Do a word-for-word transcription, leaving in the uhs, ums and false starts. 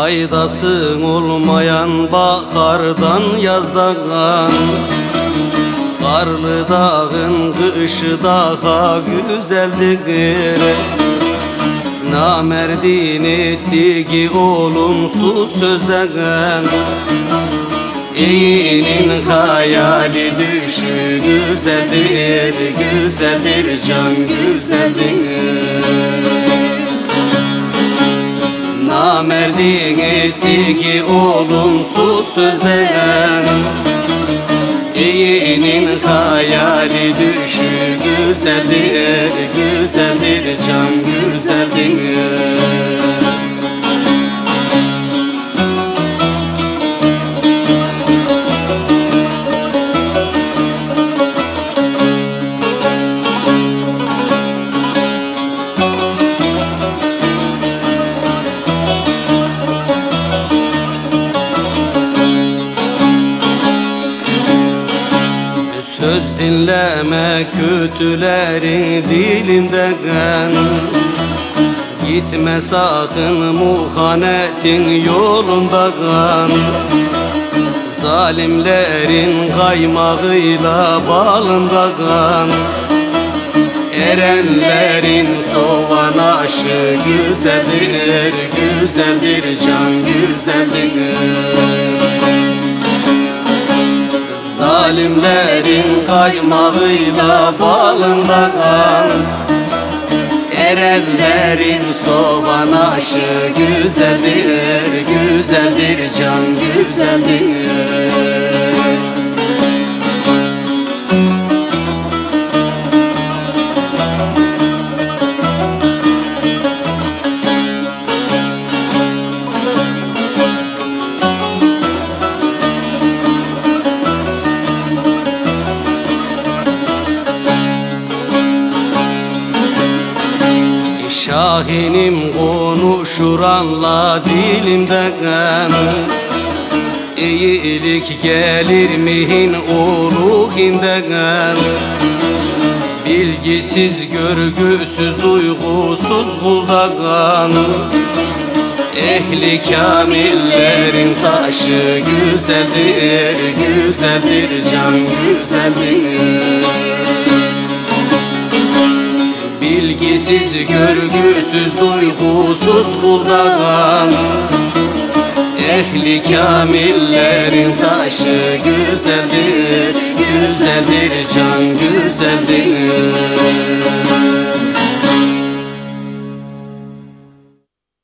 Faydası olmayan bahardan yazdan, karlı dağın kışı daha güzeldir. Namerdin ettiği olumsuz sözden, İyinin hayali düşü güzeldir, güzeldir can güzeldir. Namerdin ettiği olumsuz sözden, İyinin hayali düşü güzeldir, güzeldir can güzeldir. Söz dinleme kötülerin dilinden, gitme sakın muhanetin yolundan. Zalimlerin kaymağıyla balından, erenlerin soğan aşı güzeldir, güzeldir can güzeldir. Zalimlerin kaymağıyla balından, erenlerin soğan aşı güzeldir, güzeldir can güzeldir. Şahinim konuşur anla dilimden, İyilik gelir mihin ruhinden. Bilgisiz, görgüsüz, duygusuz kuldan, ehli kamillerin taşı güzeldir, güzeldir can güzeldir. Bilgisiz, görgüsüz, duygusuz kuldan, ehli kamillerin taşı güzeldir, güzeldir can güzeldir.